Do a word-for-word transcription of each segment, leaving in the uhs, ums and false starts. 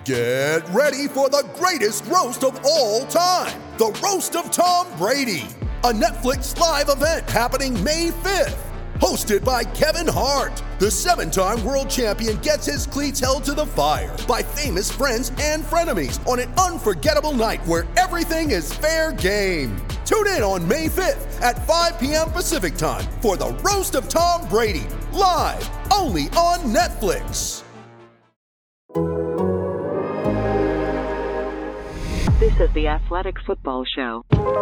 Get ready for the greatest roast of all time, the Roast of Tom Brady, a Netflix live event happening May fifth. Hosted by Kevin Hart, the seven-time world champion gets his cleats held to the fire by famous friends and frenemies on an unforgettable night where everything is fair game. Tune in on May fifth at five p.m. Pacific time for the Roast of Tom Brady, live only on Netflix. This is the Athletic Football Show.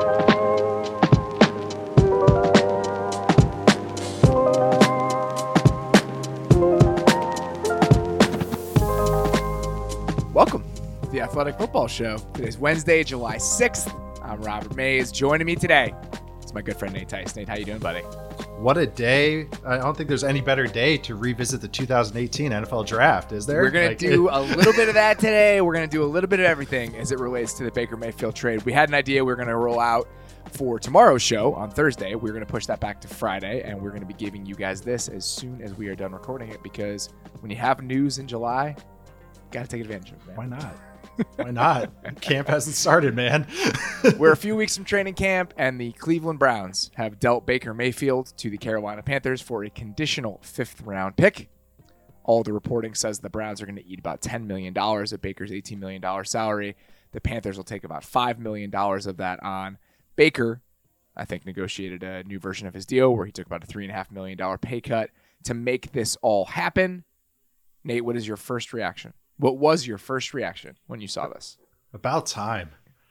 Welcome to the Athletic Football Show. Today's Wednesday, July sixth. I'm Robert Mays. Joining me today is my good friend Nate Tice. Nate, how you doing, buddy? What a day. I don't think there's any better day to revisit the two thousand eighteen N F L Draft, is there? We're going like, to do a little bit of that today. We're going to do a little bit of everything as it relates to the Baker Mayfield trade. We had an idea we were going to roll out for tomorrow's show on Thursday. We're going to push that back to Friday, and we're going to be giving you guys this as soon as we are done recording it, because when you have news in July, got to take advantage of it, man. Why not? Why not? Camp hasn't started, man. We're a few weeks from training camp, and the Cleveland Browns have dealt Baker Mayfield to the Carolina Panthers for a conditional fifth-round pick. All the reporting says the Browns are going to eat about ten million dollars of Baker's eighteen million dollars salary. The Panthers will take about five million dollars of that on. Baker, I think, negotiated a new version of his deal where he took about a three point five million dollars pay cut to make this all happen. Nate, what is your first reaction? What was your first reaction when you saw this? About time.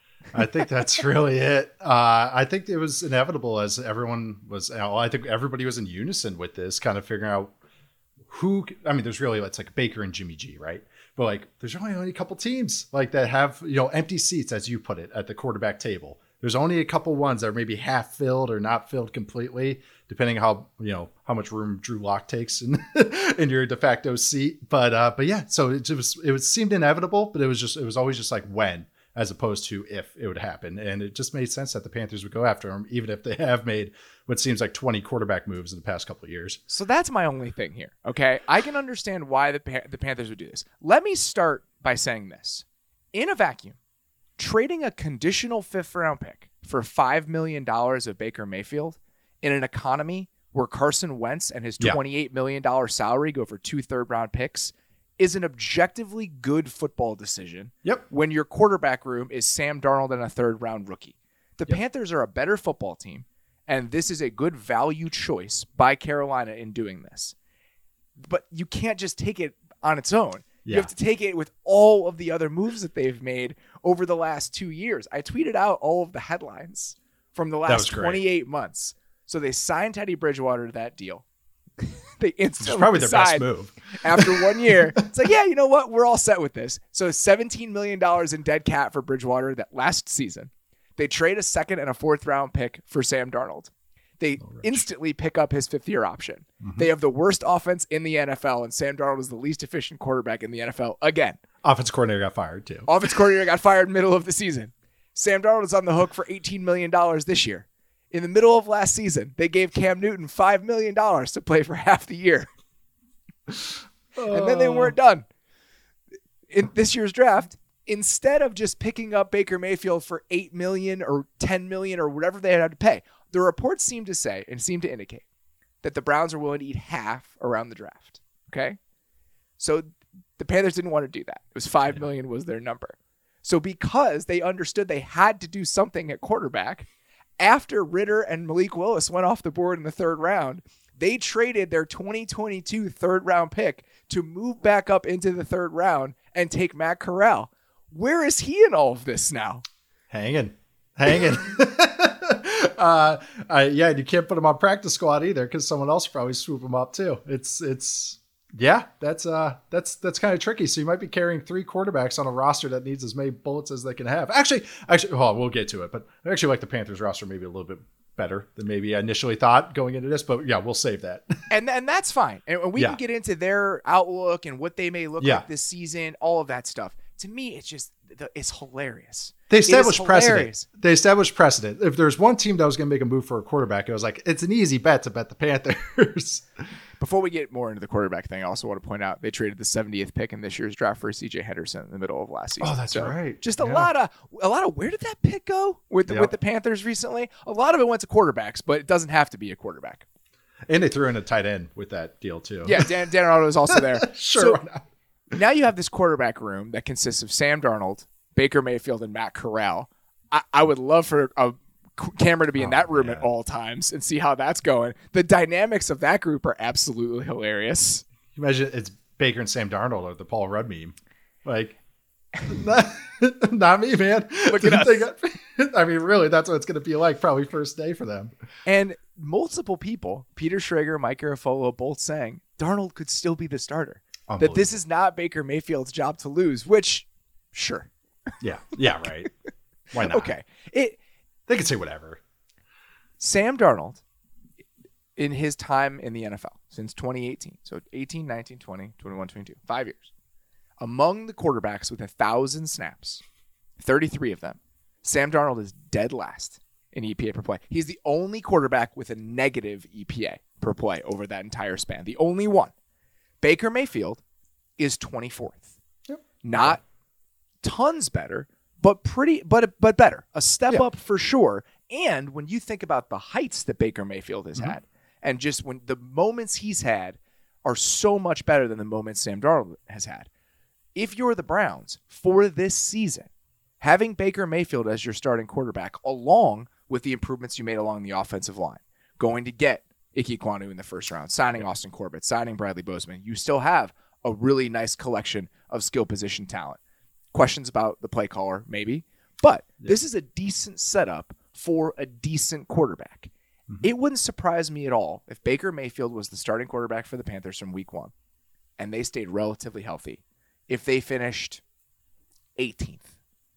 I think that's really it. Uh, I think it was inevitable, as everyone was. Well, I think everybody was in unison with this, kind of figuring out who. I mean, there's really it's like Baker and Jimmy G, right? But like, there's only only a couple teams like that have, you know, empty seats, as you put it, at the quarterback table. There's only a couple ones that are maybe half filled or not filled completely, depending on how, you know, how much room Drew Lock takes in, in your de facto seat. But uh, but yeah, so it was it was seemed inevitable, but it was just it was always just like when, as opposed to if it would happen. And it just made sense that the Panthers would go after him, even if they have made what seems like twenty quarterback moves in the past couple of years. So that's my only thing here. Okay, I can understand why the Pan- the Panthers would do this. Let me start by saying this: in a vacuum, trading a conditional fifth round pick for five million dollars of Baker Mayfield in an economy where Carson Wentz and his twenty-eight million dollars salary go for two third round picks is an objectively good football decision. Yep. When your quarterback room is Sam Darnold and a third round rookie. The Yep. Panthers are a better football team, and this is a good value choice by Carolina in doing this. But you can't just take it on its own. You Yeah. have to take it with all of the other moves that they've made over the last two years. I tweeted out all of the headlines from the was last great. twenty-eight months. So they signed Teddy Bridgewater to that deal. They instantly It's probably their best decide move. after one year. It's like, yeah, you know what? We're all set with this. So seventeen million dollars in dead cap for Bridgewater that last season. They trade a second and a fourth round pick for Sam Darnold. They instantly pick up his fifth year option. Mm-hmm. They have the worst offense in the N F L, and Sam Darnold is the least efficient quarterback in the N F L again. Offense coordinator got fired too. Offense coordinator got fired middle of the season. Sam Darnold is on the hook for eighteen million dollars this year. In the middle of last season, they gave Cam Newton five million dollars to play for half the year. Oh. And then they weren't done. In this year's draft, instead of just picking up Baker Mayfield for eight million dollars or ten million dollars or whatever they had to pay, the reports seem to say and seem to indicate that the Browns are willing to eat half around the draft. Okay? So the Panthers didn't want to do that. It was five million dollars was their number. So because they understood they had to do something at quarterback, after Ritter and Malik Willis went off the board in the third round, they traded their twenty twenty-two third round pick to move back up into the third round and take Matt Corral. Where is he in all of this now? Hanging. Hanging. uh, uh, yeah, you can't put him on practice squad either because someone else will probably swoop him up too. It's, it's, yeah, that's, uh, that's, that's kind of tricky. So you might be carrying three quarterbacks on a roster that needs as many bullets as they can have. Actually, actually, well, we'll get to it, but I actually like the Panthers roster maybe a little bit better than maybe I initially thought going into this, but yeah, we'll save that. and and that's fine. And we yeah. can get into their outlook and what they may look yeah. like this season, all of that stuff. to me, it's just it's hilarious. They It is established precedent. hilarious. They established precedent. If there's one team that was going to make a move for a quarterback, it was like, it's an easy bet to bet the Panthers. Before we get more into the quarterback thing, I also want to point out they traded the seventieth pick in this year's draft for C J Henderson in the middle of last season. Oh, that's right. Just a Yeah. lot of a lot of where did that pick go with the, Yep. with the Panthers recently? A lot of it went to quarterbacks, but it doesn't have to be a quarterback. And they threw in a tight end with that deal too. Yeah, Dan, Dan Arnold is also there. Sure. So why not? now you have this quarterback room that consists of Sam Darnold, Baker Mayfield, and Matt Corral. I, I would love for a camera to be in Oh, that room man. at all times and see how that's going. The dynamics of that group are absolutely hilarious. You imagine it's Baker and Sam Darnold or the Paul Rudd meme. Like, not, not me, man. Look at us. They got- I mean, really, that's what it's going to be like probably first day for them. And multiple people, Peter Schrager, Mike Garafolo, both saying Darnold could still be the starter. That this is not Baker Mayfield's job to lose, which, sure. Yeah. Yeah, right. Why not? Okay. It They can say whatever. Sam Darnold, in his time in the N F L, since twenty eighteen, so eighteen, nineteen, twenty, twenty-one, twenty-two, five years, among the quarterbacks with one thousand snaps, thirty-three of them, Sam Darnold is dead last in E P A per play. He's the only quarterback with a negative E P A per play over that entire span. The only one. Baker Mayfield is twenty-fourth. Yep. Not tons better, but pretty, but but better. A step Yeah. up for sure. And when you think about the heights that Baker Mayfield has Mhm. had, and just when the moments he's had are so much better than the moments Sam Darnold has had. If you're the Browns for this season, having Baker Mayfield as your starting quarterback, along with the improvements you made along the offensive line, going to get Ike Kwanu in the first round, signing Austin Corbett, signing Bradley Bozeman, you still have a really nice collection of skill position talent. Questions about the play caller, maybe, but Yeah. this is a decent setup for a decent quarterback. Mhm. It wouldn't surprise me at all if Baker Mayfield was the starting quarterback for the Panthers from week one and they stayed relatively healthy. If they finished eighteenth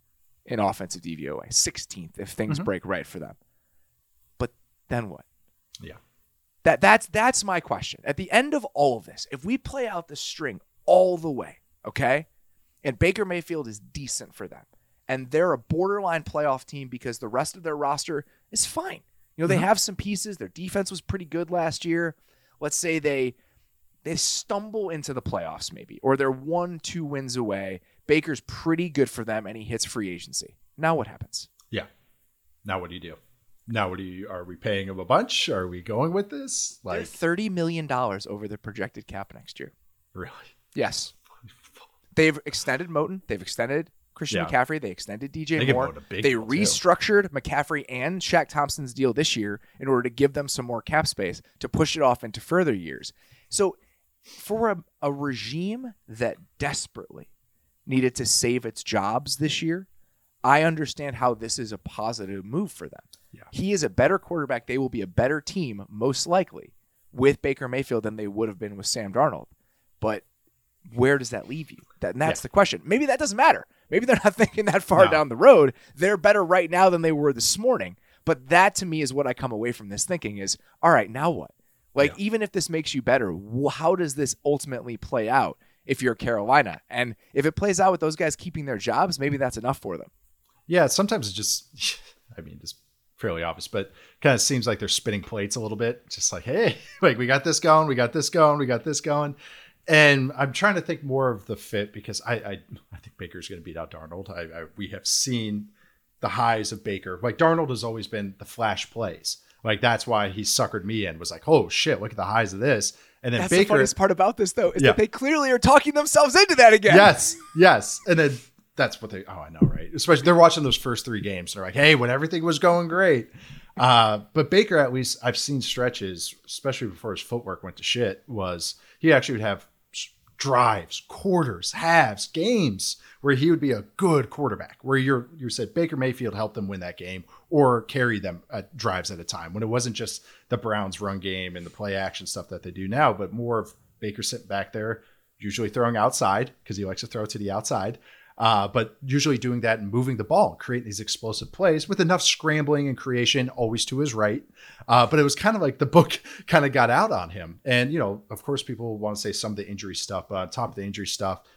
in offensive D V O A, sixteenth if things Mhm. break right for them. But then what? Yeah. That that's that's my question. At the end of all of this, if we play out the string all the way, okay, and Baker Mayfield is decent for them, and they're a borderline playoff team because the rest of their roster is fine. You know, they Mhm. have some pieces. Their defense was pretty good last year. Let's say they they stumble into the playoffs maybe, or they're one, two wins away. Baker's pretty good for them, and he hits free agency. Now what happens? Yeah. Now what do you do? Now what do you, are we paying him a bunch? Are we going with this? They're Like, thirty million dollars over the projected cap next year. really? Yes. They've extended Moton. They've extended Christian Yeah. McCaffrey. They extended D J They give Moore. Moton a big They deal, too. restructured McCaffrey and Shaq Thompson's deal this year in order to give them some more cap space to push it off into further years. So for a, a regime that desperately needed to save its jobs this year, I understand how this is a positive move for them. Yeah. He is a better quarterback. They will be a better team, most likely, with Baker Mayfield than they would have been with Sam Darnold. But where does that leave you? That, and that's Yeah. the question. Maybe that doesn't matter. Maybe they're not thinking that far No. down the road. They're better right now than they were this morning. But that to me is what I come away from this thinking is, all right, now what? Like, Yeah. even if this makes you better, wh- how does this ultimately play out if you're Carolina? And if it plays out with those guys keeping their jobs, maybe that's enough for them. Yeah, sometimes it just, I mean, just fairly obvious, but kind of seems like they're spinning plates a little bit. Just like, hey, like we got this going, we got this going, we got this going. And I'm trying to think more of the fit because I I, I think Baker's going to beat out Darnold. I, I we have seen the highs of Baker. Like Darnold has always been the flash plays. Like that's why he suckered me in. Was like, oh shit, look at the highs of this. And then That's the Baker. funniest part about this, though, is Yeah. that they clearly are talking themselves into that again. Yes, yes. And then that's what they, oh, I know, right? Especially they're watching those first three games. They're like, hey, when everything was going great. Uh, but Baker, at least I've seen stretches, especially before his footwork went to shit, was he actually would have s- drives, quarters, halves, games where he would be a good quarterback, where you're, you said Baker Mayfield helped them win that game or carry them at drives at a time when it wasn't just the Browns run game and the play action stuff that they do now, but more of Baker sitting back there, usually throwing outside because he likes to throw to the outside. Uh, but usually doing that and moving the ball, creating these explosive plays with enough scrambling and creation, always to his right. Uh, but it was kind of like the book kind of got out on him. And, you know, of course, people want to say some of the injury stuff, but on top of the injury stuff,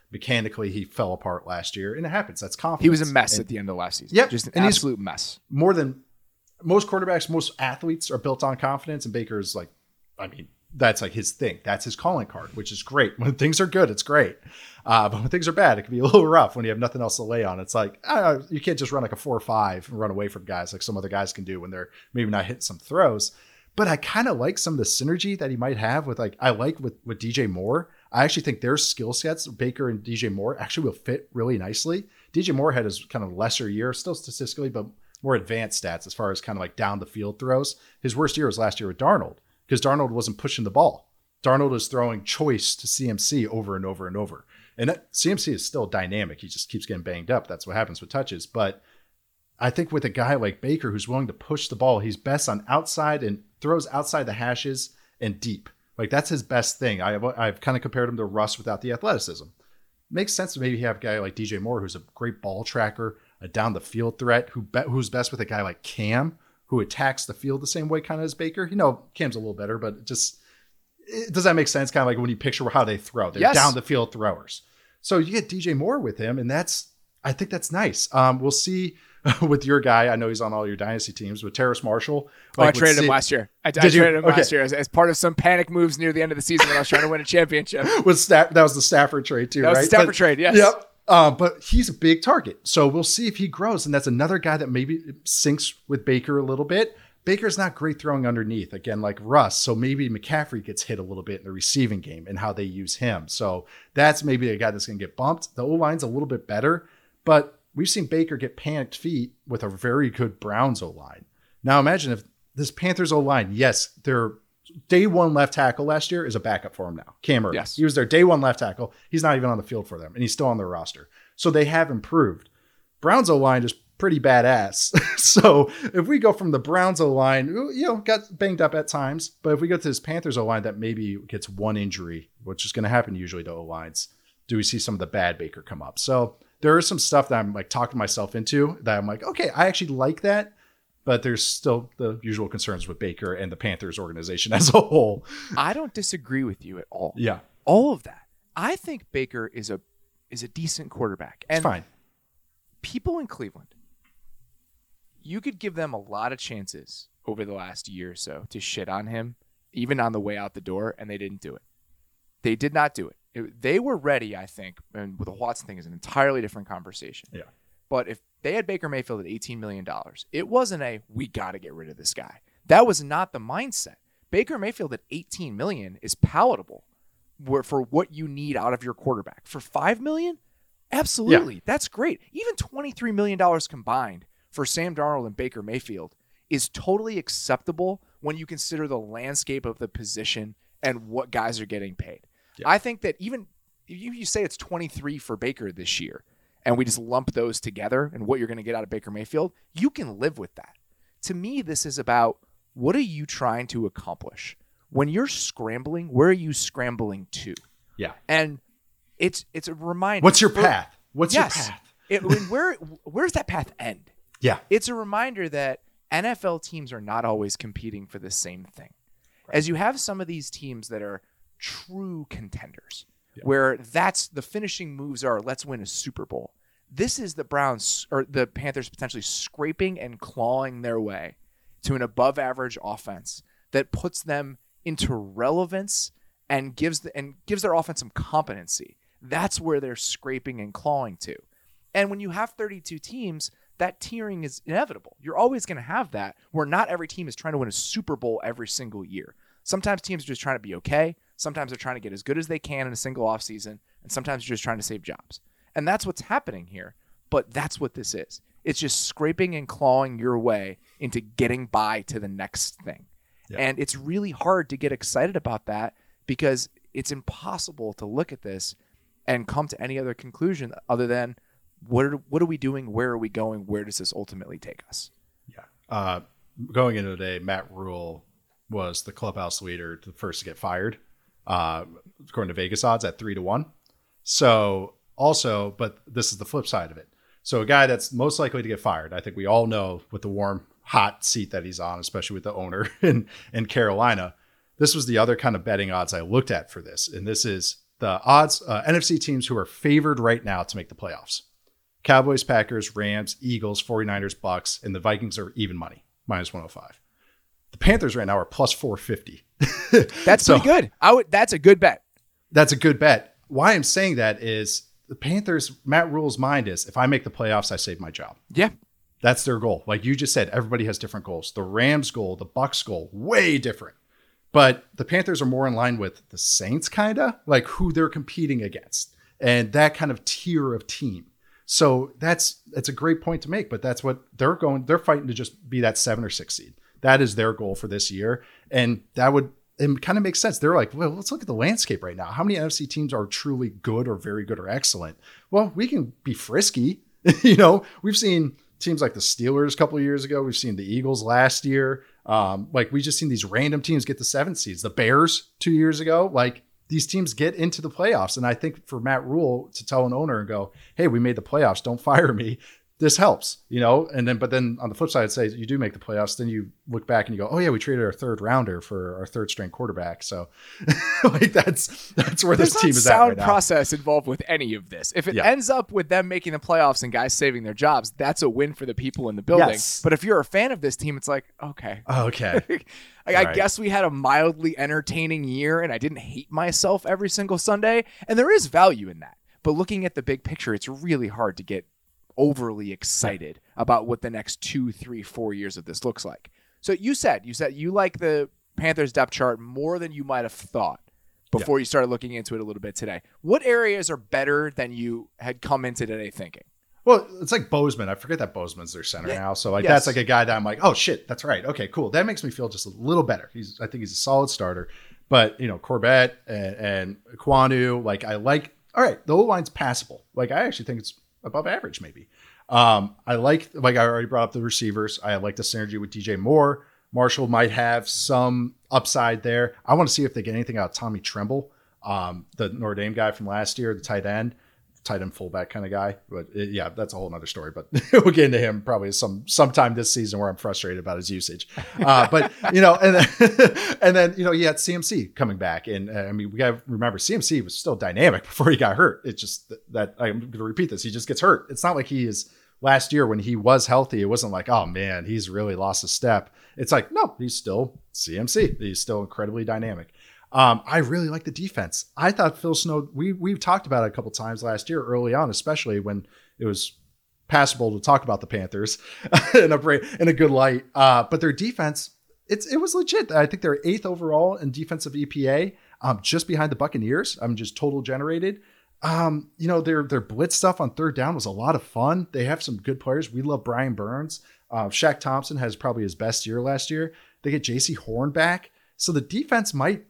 mechanically he fell apart last year, and it happens. That's confidence. He was a mess and, at the end of last season. Yep. Just an and absolute mess. More than most quarterbacks, most athletes are built on confidence, and Baker's like, I mean, that's like his thing. That's his calling card, which is great. When things are good, it's great. Uh, but when things are bad, it can be a little rough when you have nothing else to lay on. It's like, I don't know, you can't just run like a four or five and run away from guys like some other guys can do when they're maybe not hitting some throws. But I kind of like some of the synergy that he might have with like, I like with, with D J Moore. I actually think their skill sets, Baker and D J Moore, actually will fit really nicely. D J Moore had his kind of lesser year, still statistically, but more advanced stats as far as kind of like down the field throws. His worst year was last year with Darnold because Darnold wasn't pushing the ball. Darnold is throwing choice to C M C over and over and over. And that, C M C is still dynamic. He just keeps getting banged up. That's what happens with touches. But I think with a guy like Baker who's willing to push the ball, he's best on outside and throws outside the hashes and deep. Like that's his best thing. I, I've kind of compared him to Russ without the athleticism. Makes sense to maybe have a guy like D J Moore who's a great ball tracker, a down the field threat, who be, who's best with a guy like Cam who attacks the field the same way kind of as Baker. You know, Cam's a little better, but it just it, does that make sense? Kind of like when you picture how they throw, they're yes. down the field throwers. So you get D J Moore with him, and that's I think that's nice. Um, we'll see. With your guy, I know he's on all your dynasty teams. With Terrace Marshall, oh, like I traded see, him last year. I, I did traded you? him Okay. last year as, as part of some panic moves near the end of the season when I was trying to win a championship. Was Staff, that was the Stafford trade too, That was right? the Stafford but, trade, yes. Yep. Uh, but he's a big target, so we'll see if he grows. And that's another guy that maybe syncs with Baker a little bit. Baker's not great throwing underneath, again, like Russ. So maybe McCaffrey gets hit a little bit in the receiving game and how they use him. So that's maybe a guy that's going to get bumped. The O-line's a little bit better, but we've seen Baker get panicked feet with a very good Browns O-line. Now imagine if this Panthers O-line, yes, their day one left tackle last year is a backup for him now. Cam Erving. Yes. He was their day one left tackle. He's not even on the field for them, and he's still on their roster. So they have improved. Browns O-line is pretty badass. So if we go from the Browns O-line, you know, got banged up at times, but if we go to this Panthers O-line that maybe gets one injury, which is going to happen usually to O-lines, do we see some of the bad Baker come up? So there is some stuff that I'm like talking myself into that I'm like, okay, I actually like that, but there's still the usual concerns with Baker and the Panthers organization as a whole. I don't disagree with you at all. Yeah. All of that. I think Baker is a is a decent quarterback. And It's fine. people in Cleveland, you could give them a lot of chances over the last year or so to shit on him, even on the way out the door, and they didn't do it. They did not do it. It, they were ready, I think, and with the Watson thing is an entirely different conversation. Yeah. But if they had Baker Mayfield at eighteen million dollars, it wasn't a, we got to get rid of this guy. That was not the mindset. Baker Mayfield at eighteen million dollars is palatable for what you need out of your quarterback. For five million dollars, absolutely. Yeah. That's great. Even twenty-three million dollars combined for Sam Darnold and Baker Mayfield is totally acceptable when you consider the landscape of the position and what guys are getting paid. Yeah. I think that even if you, you say it's twenty-three for Baker this year, and we just lump those together and what you're going to get out of Baker Mayfield, you can live with that. To me, this is about what are you trying to accomplish? When you're scrambling, where are you scrambling to? Yeah. And it's it's a reminder. What's your path? What's yes, your path? it, where where's that path end? Yeah. It's a reminder that N F L teams are not always competing for the same thing. Right. As you have some of these teams that are true contenders, yeah. where that's the finishing moves are, let's win a Super Bowl. This is the Browns or the Panthers potentially scraping and clawing their way to an above average offense that puts them into relevance and gives the, and gives their offense some competency. That's where they're scraping and clawing to. And when you have thirty-two teams, that tiering is inevitable. You're always going to have that where not every team is trying to win a Super Bowl every single year. Sometimes teams are just trying to be okay. Sometimes they're trying to get as good as they can in a single offseason. And sometimes you're just trying to save jobs. And that's what's happening here. But that's what this is. It's just scraping and clawing your way into getting by to the next thing. Yeah. And it's really hard to get excited about that because it's impossible to look at this and come to any other conclusion other than what are, what are we doing? Where are we going? Where does this ultimately take us? Yeah. Uh, going into today, Matt Rule was the clubhouse leader, the first to get fired, uh, according to Vegas odds at three to one. So also, but this is the flip side of it. So a guy that's most likely to get fired, I think we all know with the warm, hot seat that he's on, especially with the owner in, in Carolina. This was the other kind of betting odds I looked at for this. And this is the odds, uh, N F C teams who are favored right now to make the playoffs. Cowboys, Packers, Rams, Eagles, 49ers, Bucks, and the Vikings are even money, minus one oh five. The Panthers right now are plus four fifty. That's so, pretty good. I would. That's a good bet. That's a good bet. Why I'm saying that is the Panthers, Matt Rule's mind is, if I make the playoffs, I save my job. Yeah. That's their goal. Like you just said, everybody has different goals. The Rams goal, the Bucks goal, way different. But the Panthers are more in line with the Saints, kind of like who they're competing against and that kind of tier of team. So that's, that's a great point to make, but that's what they're going, they're fighting to just be that seven or six seed. That is their goal for this year. And that would, it kind of makes sense. They're like, well, let's look at the landscape right now. How many N F C teams are truly good or very good or excellent? Well, we can be frisky. You know, we've seen teams like the Steelers a couple of years ago. We've seen the Eagles last year. Um, like we just seen these random teams get the seven seeds. The Bears two years ago, like these teams get into the playoffs. And I think for Matt Rule to tell an owner and go, hey, we made the playoffs, don't fire me. This helps, you know? And then, but then on the flip side, say you do make the playoffs, then you look back and you go, oh yeah, we traded our third rounder for our third string quarterback. So like that's, that's where There's this team not is sound at right now. process involved with any of this. If it Yeah. ends up with them making the playoffs and guys saving their jobs, that's a win for the people in the building. Yes. But if you're a fan of this team, it's like, okay. Okay. like, I Right. guess we had a mildly entertaining year and I didn't hate myself every single Sunday. And there is value in that. But looking at the big picture, it's really hard to get overly excited about what the next two, three, four years of this looks like. So you said, you said you like the Panthers depth chart more than you might have thought before yeah. you started looking into it a little bit today. What areas are better than you had come into today thinking? Well, it's like Bozeman. I forget that Bozeman's their center yeah. now. So like, yes. that's like a guy that I'm like, oh shit, that's right. Okay, cool. That makes me feel just a little better. He's, I think he's a solid starter, but you know, Corbett and, and Kwanu, like I like, all right, the O-line's passable. Like I actually think it's above average, maybe. Um, I like, like I already brought up the receivers. I like the synergy with D J Moore. Marshall might have some upside there. I want to see if they get anything out of Tommy Tremble, um, the Notre Dame guy from last year, the tight end, tight end fullback kind of guy. But it, yeah, that's a whole nother story. But we'll get into him probably some sometime this season where I'm frustrated about his usage. Uh, but you know, and then, and then you know, you had C M C coming back, and uh, I mean, we got to remember C M C was still dynamic before he got hurt. It's just that, that I'm going to repeat this. He just gets hurt. It's not like he is. Last year when he was healthy, it wasn't like, oh man, he's really lost a step. It's like, no, he's still C M C. He's still incredibly dynamic. Um, I really like the defense. I thought Phil Snow, we, we've talked about it a couple times last year early on, especially when it was passable to talk about the Panthers in a in a good light. Uh, but their defense, it's it was legit. I think they're eighth overall in defensive E P A, um, just behind the Buccaneers. I'm just total generated. Um, you know, their their blitz stuff on third down was a lot of fun. They have some good players. We love Brian Burns. Uh, Shaq Thompson has probably his best year last year. They get J C Horn back. So the defense might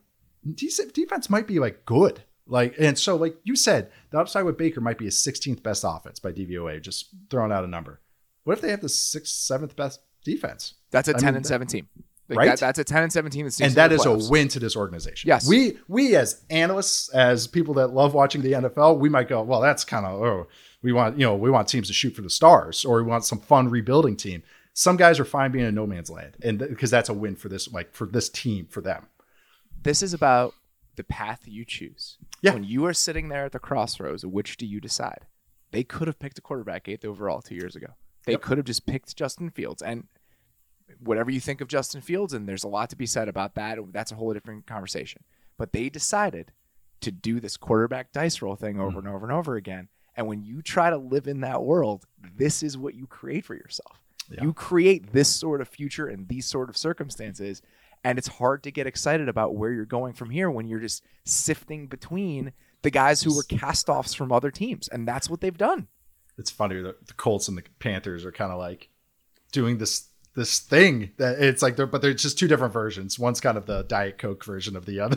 defense might be like good. Like, and so like you said, the upside with Baker might be a sixteenth best offense by D V O A, just throwing out a number. What if they have the sixth, seventh best defense? That's a I ten mean, and seventeen. Like right? That, that's a ten and seventeen this season. And that is playoffs. a win to this organization. Yes. We we as analysts, as people that love watching the N F L, we might go, well, that's kind of, oh, we want, you know, we want teams to shoot for the stars, or we want some fun rebuilding team. Some guys are fine being in no man's land, and th- because that's a win for this, like for this team, for them. This is about the path you choose. Yeah. When you are sitting there at the crossroads, which do you decide? They could have picked a quarterback eighth overall two years ago. They Yep. could have just picked Justin Fields. And whatever you think of Justin Fields, and there's a lot to be said about that, that's a whole different conversation. But they decided to do this quarterback dice roll thing over Mm. and over and over again. And when you try to live in that world, this is what you create for yourself. Yeah. You create this sort of future and these sort of circumstances. And it's hard to get excited about where you're going from here when you're just sifting between the guys who were cast-offs from other teams. And that's what they've done. It's funny that the Colts and the Panthers are kind of like doing this this thing that it's like they're but they're just two different versions. One's kind of the Diet Coke version of the other.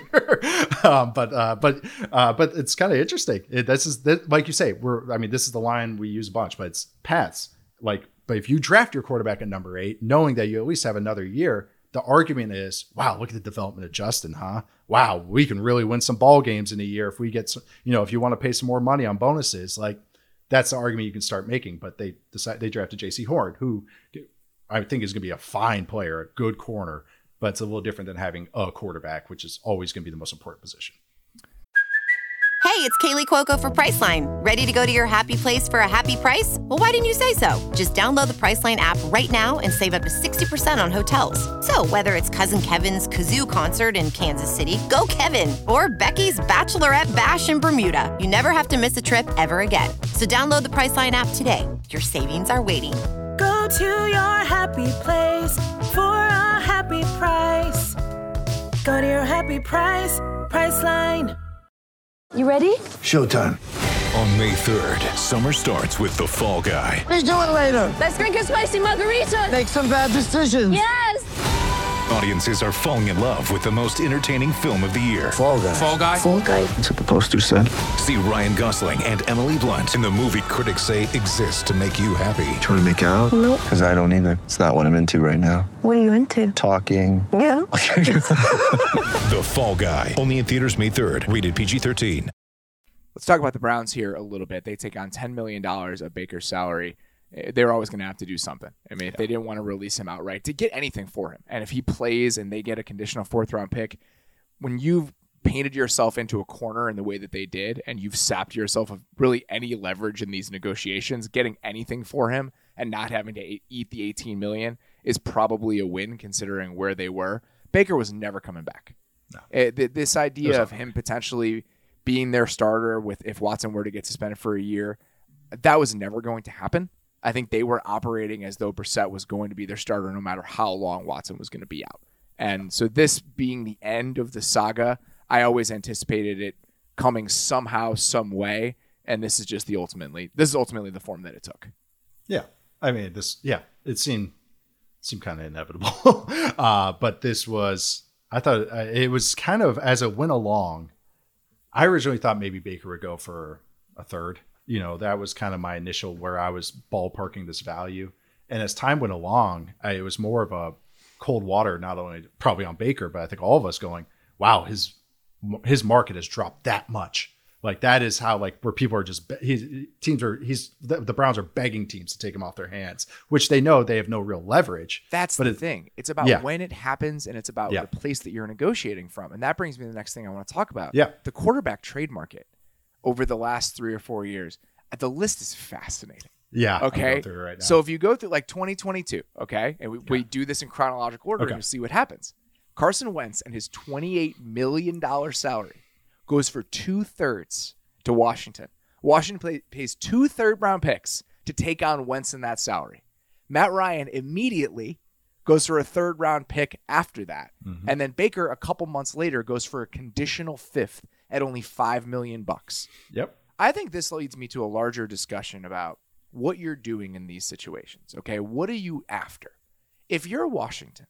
um, but uh, but uh, but it's kind of interesting. It, this is that, like you say, we're I mean, this is the line we use a bunch, but it's paths. Like, but if you draft your quarterback at number eight, knowing that you at least have another year, the argument is, wow, look at the development of Justin, huh? Wow, we can really win some ball games in a year if we get some, you know, if you want to pay some more money on bonuses, like that's the argument you can start making. But they decide they drafted J C Horn, who I think is going to be a fine player, a good corner, but it's a little different than having a quarterback, which is always going to be the most important position. Hey, it's Kaylee Cuoco for Priceline. Ready to go to your happy place for a happy price? Well, why didn't you say so? Just download the Priceline app right now and save up to sixty percent on hotels. So whether it's Cousin Kevin's Kazoo Concert in Kansas City, go Kevin, or Becky's Bachelorette Bash in Bermuda, you never have to miss a trip ever again. So download the Priceline app today. Your savings are waiting. Go to your happy place for a happy price. Go to your happy price, Priceline. You ready? Showtime. On May third, summer starts with The Fall Guy. Let's do it later. Let's drink a spicy margarita. Make some bad decisions. Yes. Audiences are falling in love with the most entertaining film of the year. Fall Guy. Fall Guy. Fall Guy. That's what the poster said. See Ryan Gosling and Emily Blunt in the movie critics say exists to make you happy. Trying to make it out? Nope. Because I don't either. It's not what I'm into right now. What are you into? Talking. Yeah. The Fall Guy. Only in theaters May third. Rated P G thirteen. Let's talk about the Browns here a little bit. They take on ten million dollars of Baker's salary. They're always going to have to do something. I mean, if they didn't want to release him outright, to get anything for him. And if he plays and they get a conditional fourth round pick, when you've painted yourself into a corner in the way that they did, and you've sapped yourself of really any leverage in these negotiations, getting anything for him and not having to eat the eighteen million dollars is probably a win considering where they were. Baker was never coming back. No. It, this idea of him potentially being their starter with if Watson were to get suspended for a year, that was never going to happen. I think they were operating as though Brissett was going to be their starter no matter how long Watson was going to be out. And so this being the end of the saga, I always anticipated it coming somehow, some way. And this is just the ultimately, this is ultimately the form that it took. Yeah. I mean, this, yeah, it seemed, seemed kind of inevitable. uh, but this was, I thought uh, it was kind of, as it went along, I originally thought maybe Baker would go for a third. You know, that was kind of my initial where I was ballparking this value. And as time went along, I, it was more of a cold water, not only probably on Baker, but I think all of us going, wow, his his market has dropped that much. Like that is how like where people are just he, teams are he's the, the Browns are begging teams to take him off their hands, which they know they have no real leverage. That's but the it, thing. It's about yeah. when it happens, and it's about yeah. the place that you're negotiating from. And that brings me to the next thing I want to talk about. Yeah. The quarterback trade market over the last three or four years. The list is fascinating. Yeah. Okay. Through it right now. So if you go through like twenty twenty-two, okay, and we, okay. we do this in chronological order, okay. and you see what happens. Carson Wentz and his twenty-eight million dollars salary goes for two thirds to Washington. Washington play, pays two third round picks to take on Wentz and that salary. Matt Ryan immediately goes for a third round pick after that. Mm-hmm. And then Baker a couple months later goes for a conditional fifth at only five million bucks. Yep. I think this leads me to a larger discussion about what you're doing in these situations. Okay. What are you after? If you're Washington,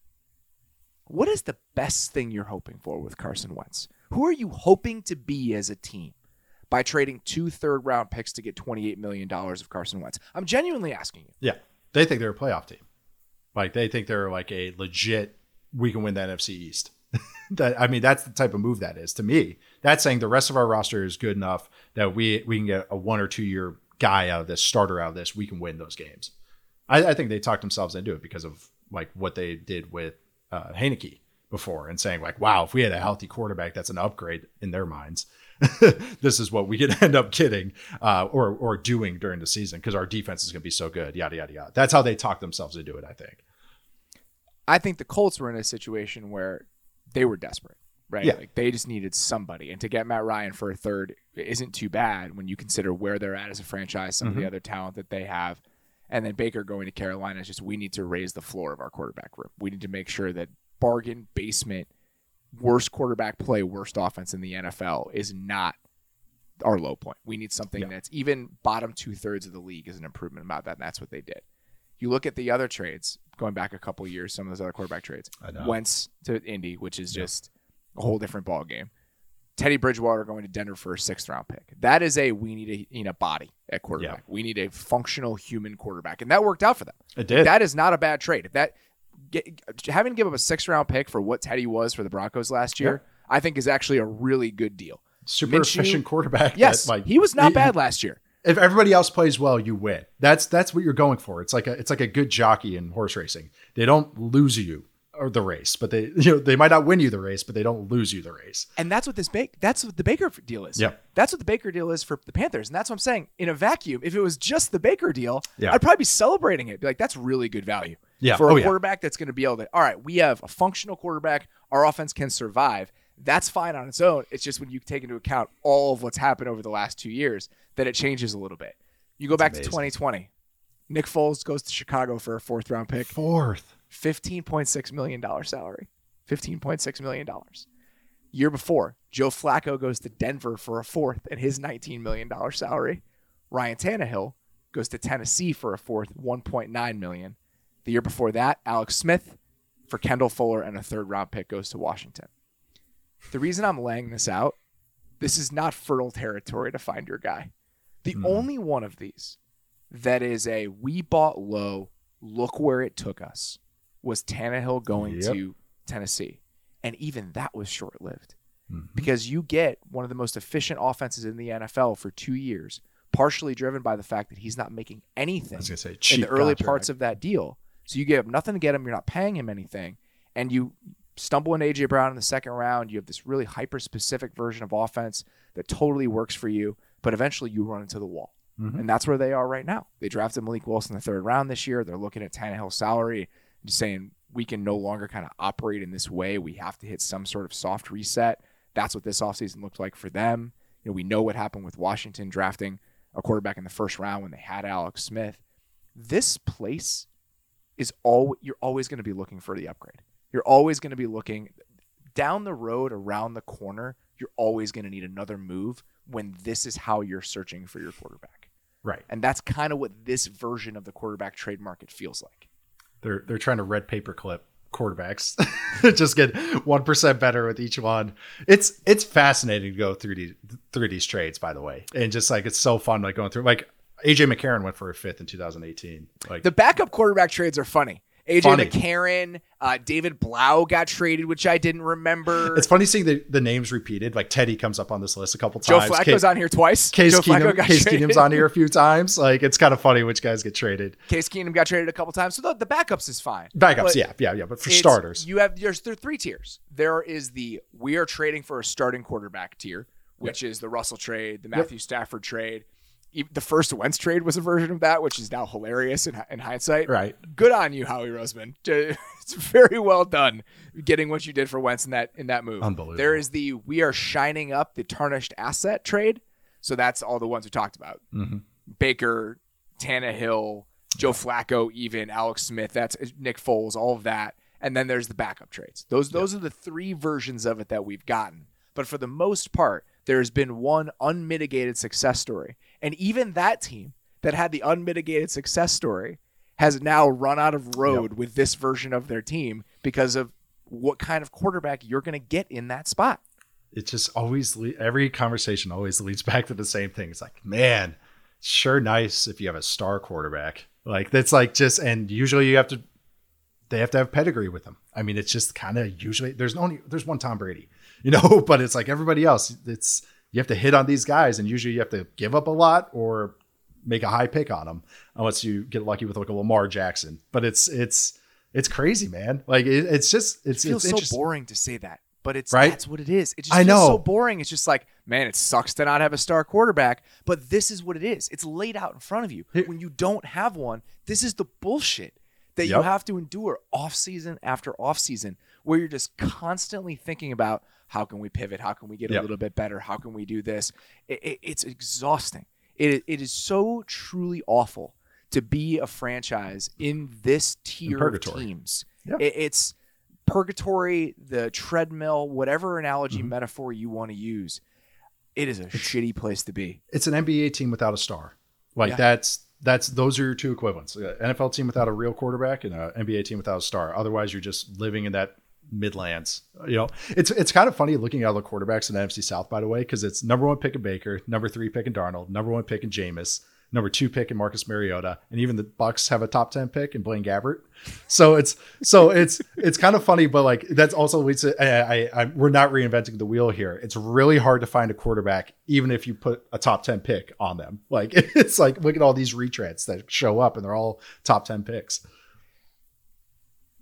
what is the best thing you're hoping for with Carson Wentz? Who are you hoping to be as a team by trading two third round picks to get twenty-eight million dollars of Carson Wentz? I'm genuinely asking you. Yeah. They think they're a playoff team. Like they think they're like a legit, we can win the N F C East. that I mean, that's the type of move that is to me. That's saying the rest of our roster is good enough that we, we can get a one or two year guy out of this, starter out of this. We can win those games. I, I think they talked themselves into it because of like what they did with uh, Heineke before and saying like, wow, if we had a healthy quarterback, that's an upgrade in their minds. This is what we could end up getting uh, or or doing during the season because our defense is going to be so good, yada, yada, yada. That's how they talk themselves into it, I think. I think the Colts were in a situation where they were desperate, right? Yeah. Like they just needed somebody. And to get Matt Ryan for a third isn't too bad when you consider where they're at as a franchise, some mm-hmm. of the other talent that they have. And then Baker going to Carolina is just, we need to raise the floor of our quarterback room. We need to make sure that bargain basement, worst quarterback play, worst offense in the N F L is not our low point. We need something yeah. that's even bottom two thirds of the league is an improvement about that. And that's what they did. You look at the other trades going back a couple of years, some of those other quarterback trades, Wentz to Indy, which is yeah. just a whole different ball game. Teddy Bridgewater going to Denver for a sixth round pick. That is a, we need a, you know, body at quarterback. Yeah. We need a functional human quarterback. And that worked out for them. It did. That is not a bad trade. If that get, having to give up a sixth round pick for what Teddy was for the Broncos last year, yeah. I think is actually a really good deal. Super Minshew, efficient quarterback. Yes. That, like, he was not he, bad last year. If everybody else plays well, you win. That's that's what you're going for. It's like a it's like a good jockey in horse racing. They don't lose you or the race, but they you know they might not win you the race, but they don't lose you the race. And that's what this Baker that's what the Baker deal is. Yep. That's what the Baker deal is for the Panthers. And that's what I'm saying. In a vacuum, if it was just the Baker deal, Yeah. I'd probably be celebrating it. Be like, that's really good value. Yeah. For a Oh, yeah. quarterback that's going to be able to, all right, we have a functional quarterback. Our offense can survive. That's fine on its own. It's just when you take into account all of what's happened over the last two years that it changes a little bit. You go back amazing. to twenty twenty. Nick Foles goes to Chicago for a fourth round pick. Fourth. fifteen point six million dollars salary. fifteen point six million dollars. Year before, Joe Flacco goes to Denver for a fourth and his nineteen million dollars salary. Ryan Tannehill goes to Tennessee for a fourth, one point nine million dollars. The year before that, Alex Smith for Kendall Fuller and a third round pick goes to Washington. The reason I'm laying this out, this is not fertile territory to find your guy. The Mm. only one of these that is a we bought low, look where it took us, was Tannehill going Yep. to Tennessee. And even that was short-lived. Mhm. Because you get one of the most efficient offenses in the N F L for two years, partially driven by the fact that he's not making anything I was gonna say in cheap the early contract. parts of that deal. So you give up nothing to get him. You're not paying him anything. And you stumble into A J Brown in the second round. You have this really hyper-specific version of offense that totally works for you. But eventually you run into the wall. Mhm. And that's where they are right now. They drafted Malik Wilson in the third round this year. They're looking at Tannehill's salary and just saying we can no longer kind of operate in this way. We have to hit some sort of soft reset. That's what this offseason looked like for them. You know, we know what happened with Washington drafting a quarterback in the first round when they had Alex Smith. This place is all you're always going to be looking for the upgrade. You're always going to be looking down the road, around the corner. You're always going to need another move when this is how you're searching for your quarterback. Right. And that's kind of what this version of the quarterback trade market feels like. They're they're trying to red paper clip quarterbacks, just get one percent better with each one. It's it's fascinating to go through these through these trades, by the way, and just like it's so fun like going through. Like A J McCarron went for a fifth in two thousand eighteen. Like The backup quarterback trades are funny. A J Funny. McCarron, uh, David Blau got traded, which I didn't remember. it's funny seeing the, the names repeated. Like Teddy comes up on this list a couple Joe times. Flacco's Case, on here twice. Case Joe Keenum, Flacco got Case traded. Keenum's on here a few times. Like it's kind of funny which guys get traded. Case Keenum got traded a couple times. So the, the backups is fine. Backups, But yeah, yeah, yeah. But for it's- starters, you have there's there are three tiers. There is the we are trading for a starting quarterback tier, which is the Russell trade, the Matthew Stafford trade. E- The first Wentz trade was a version of that, which is now hilarious in, in hindsight. Right. Good on you, Howie Roseman. It's very well done getting what you did for Wentz in that in that move. Unbelievable. There is the we are shining up the tarnished asset trade. So that's all the ones we talked about. Mm-hmm. Baker, Tannehill, Joe Flacco, even Alex Smith, that's Nick Foles, all of that. And then there's the backup trades. Those those are the three versions of it that we've gotten. But for the most part, there's been one unmitigated success story. And even that team that had the unmitigated success story has now run out of road Yep. with this version of their team because of what kind of quarterback you're going to get in that spot. it just always le- every conversation always leads back to the same thing. It's like, man, sure nice if you have a star quarterback. Like that's like just and usually you have to they have to have pedigree with them. I mean, it's just kind of usually there's only there's one Tom Brady, you know, but it's like everybody else. It's you have to hit on these guys, and usually you have to give up a lot or make a high pick on them, unless you get lucky with like a Lamar Jackson. But it's it's it's crazy, man. Like it, it's just it's It feels it's so interesting. boring to say that, but it's Right? that's what it is. It just I feels know. so boring. It's just like, man, it sucks to not have a star quarterback, but this is what it is. It's laid out in front of you. Here- When you don't have one, this is the bullshit that you Yep. have to endure off season after off season, where you're just constantly thinking about how can we pivot, how can we get a Yep. little bit better, how can we do this. It, it, it's exhausting. It it is so truly awful to be a franchise in this tier of purgatory. teams. Yeah. It, it's purgatory, the treadmill, whatever analogy, Mm-hmm. metaphor you want to use. It is a shitty place to be. It's an N B A team without a star. Like Yeah. that's that's those are your two equivalents. An N F L team without a real quarterback and an N B A team without a star. Otherwise, you're just living in that Midlands. You know, it's it's kind of funny looking at the quarterbacks in the N F C South, by the way, because it's number one pick in Baker, number three pick in Darnold, number one pick in Jameis, number two pick in Marcus Mariota, and even the Bucks have a top ten pick in Blaine Gabbert. So it's so it's it's kind of funny, but like that's also leads to I, I, I we're not reinventing the wheel here. It's really hard to find a quarterback, even if you put a top ten pick on them. Like it's like look at all these retreads that show up, and they're all top ten picks.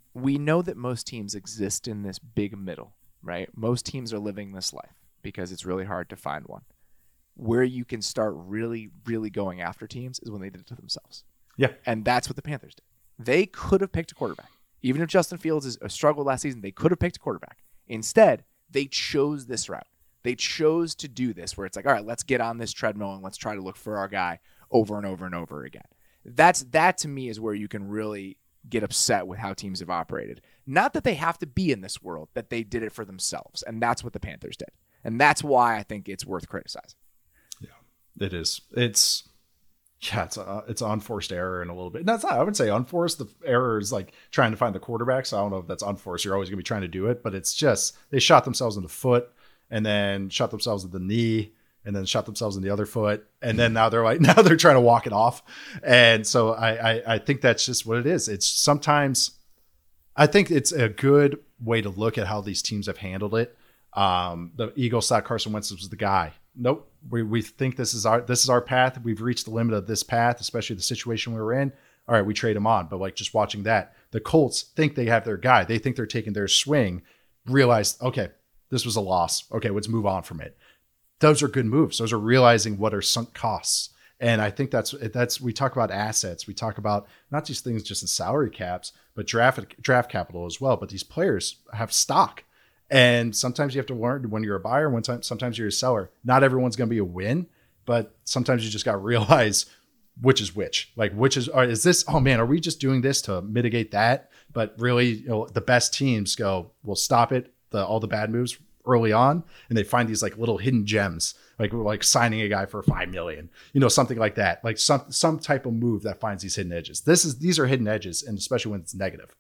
we know that most teams exist in this big middle, right? Most teams are living this life because it's really hard to find one. Where you can start really, really going after teams is when they did it to themselves. Yeah. And that's what the Panthers did. They could have picked a quarterback. Even if Justin Fields is a struggle last season, they could have picked a quarterback. Instead, they chose this route. They chose to do this where it's like, all right, let's get on this treadmill and let's try to look for our guy over and over and over again. That's that to me is where you can really get upset with how teams have operated. Not that they have to be in this world, that they did it for themselves. And that's what the Panthers did. And that's why I think it's worth criticizing. Yeah, it is. It's, yeah, it's a, it's unforced error in a little bit. That's not, I would say unforced. The error is like trying to find the quarterback. So I don't know if that's unforced. You're always going to be trying to do it, but it's just, they shot themselves in the foot and then shot themselves in the knee and then shot themselves in the other foot. And then now they're like, now they're trying to walk it off. And so I, I, I think that's just what it is. It's sometimes, I think it's a good way to look at how these teams have handled it. Um, the Eagles thought Carson Wentz was the guy. Nope. We, we think this is our, this is our path. We've reached the limit of this path, especially the situation we were in. All right, we trade him on. But like just watching that, the Colts think they have their guy. They think they're taking their swing, realized, okay, this was a loss. Okay, let's move on from it. Those are good moves. Those are realizing what are sunk costs. And I think that's, that's, we talk about assets. We talk about not just things just in salary caps, but draft, draft capital as well. But these players have stock. And sometimes you have to learn when you're a buyer, when sometimes you're a seller. Not everyone's going to be a win, but sometimes you just got to realize which is which. Like, which is, or is this, oh man, are we just doing this to mitigate that? But really, you know, the best teams go, we'll stop it, the, all the bad moves early on, and they find these like little hidden gems, like like signing a guy for five million, you know, something like that, like some some type of move that finds these hidden edges. This is these are hidden edges, and especially when it's negative.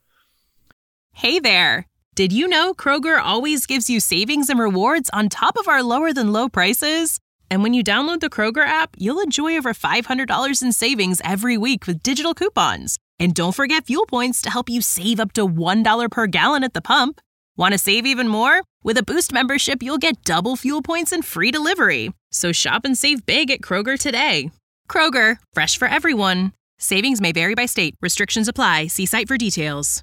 Hey there. Did you know Kroger always gives you savings and rewards on top of our lower than low prices? And when you download the Kroger app, you'll enjoy over five hundred dollars in savings every week with digital coupons. And don't forget fuel points to help you save up to one dollar per gallon at the pump. Want to save even more? With a Boost membership, you'll get double fuel points and free delivery. So shop and save big at Kroger today. Kroger, fresh for everyone. Savings may vary by state. Restrictions apply. See site for details.